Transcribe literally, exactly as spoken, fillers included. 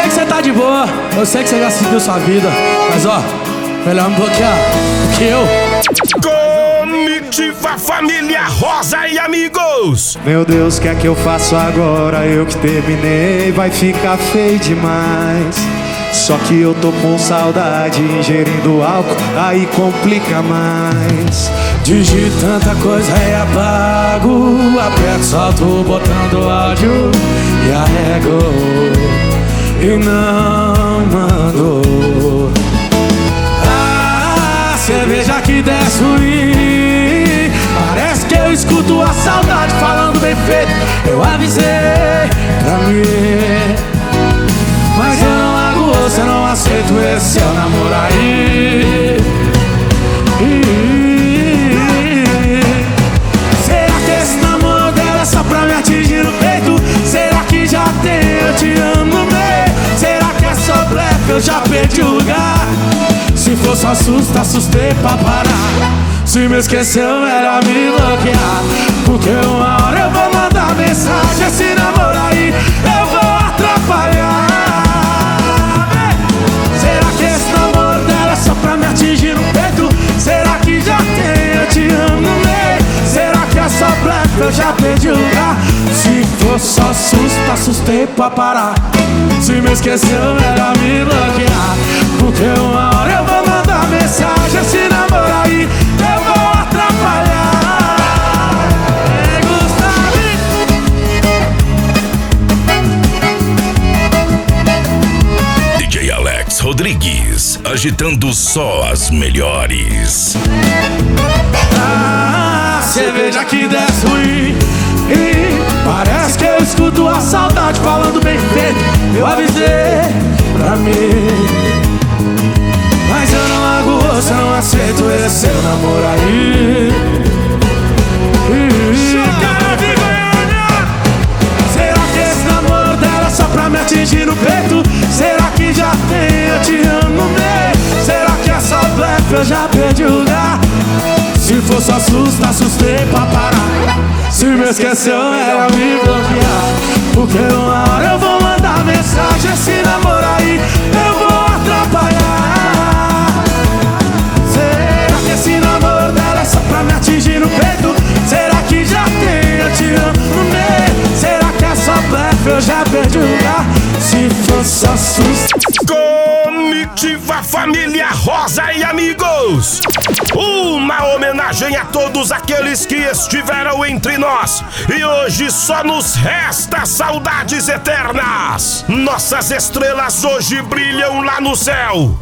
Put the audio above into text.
sei que você tá de boa, eu sei que você já seguiu sua vida, mas ó, melhor me bloquear do que eu. Comitiva Família Rosa e amigos. Meu Deus, o que é que eu faço agora? Eu que terminei, vai ficar feio demais. Só que eu tô com saudade, ingerindo álcool, aí complica mais. Digito tanta coisa e apago, aperto, solto o botão do áudio e arrego e não mando. Ah, cerveja que desce ruim, parece que eu escuto a saudade falando bem feito. Eu avisei pra mim, mas eu não largo você, não aceito esse seu namoro aí. Será que esse namoro dela é só pra me atingir no peito? Será que já tem eu te amo no meio? Será que é só blefe, eu já perdi o lugar? Se for só susto, assustei pra parar. Se me esqueceu, melhor me bloquear, porque uma hora eu vou mandar mensagem. Esse namoro aí eu vou atrapalhar. Será que esse namoro dela é só pra me atingir no peito? Será que já tem eu te amo no meio? Será que é só blefe, eu já perdi o lugar? Se for só susto, assustei pra parar. Se me esqueceu, melhor me bloquear, porque uma hora eu vou mandar mensagem. Esse namoro aí eu vou atrapalhar. Ei, Gustavo. D J Alex Rodrigues, agitando só as melhores. Ah, cerveja que desce ruim, e parece que eu escuto a saudade falando bem feito. Eu avisei pra mim, mas eu não largo você, não aceito esse seu namoro aí. Será que esse namoro dela é só pra me atingir no peito? Será que já tem eu te amo no meio? Será que é só blefe, eu já perdi o lugar? Se for só susto, assustei pra parar. Se me esqueceu, era me bloquear, porque uma hora eu vou mandar mensagem. Esse namoro aí eu vou atrapalhar. Será que esse namoro dela é só pra me atingir no peito? Será que já tem eu te amo no meio? Será que é só blefe, eu já perdi o lugar? Se for só susto. Comitiva Família Rosa e amigos, uma homenagem a todos aqueles que estiveram entre nós e hoje só nos resta saudades eternas. Nossas estrelas hoje brilham lá no céu.